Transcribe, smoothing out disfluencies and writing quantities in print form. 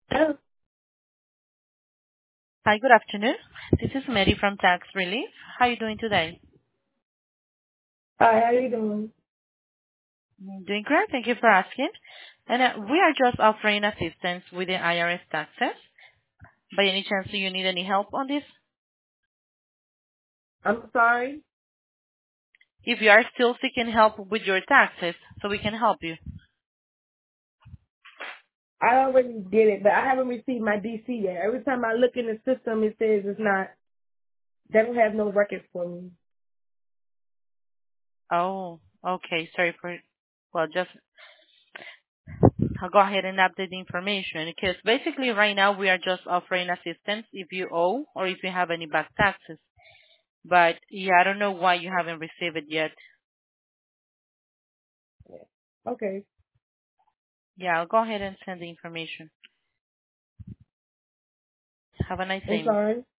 Oh, Hi, good afternoon. This is Mary from Tax Relief. How are you doing today? hi, how you doing? Doing great. Thank you for asking. And we are just offering assistance with the IRS taxes. By any chance, do you need any help on this? I'm sorry. If you are still seeking help with your taxes, so we can help you. I already did it, but I haven't received my DC yet. Every time I look in the system, it says it's not. They don't have no records for me. Oh, okay. Sorry for, well, just I'll go ahead and update the information because basically right now we are just offering assistance if you owe or if you have any back taxes. But yeah, I don't know why you haven't received it yet. Okay, Yeah, I'll go ahead and send the information. Have a nice I'm day. sorry.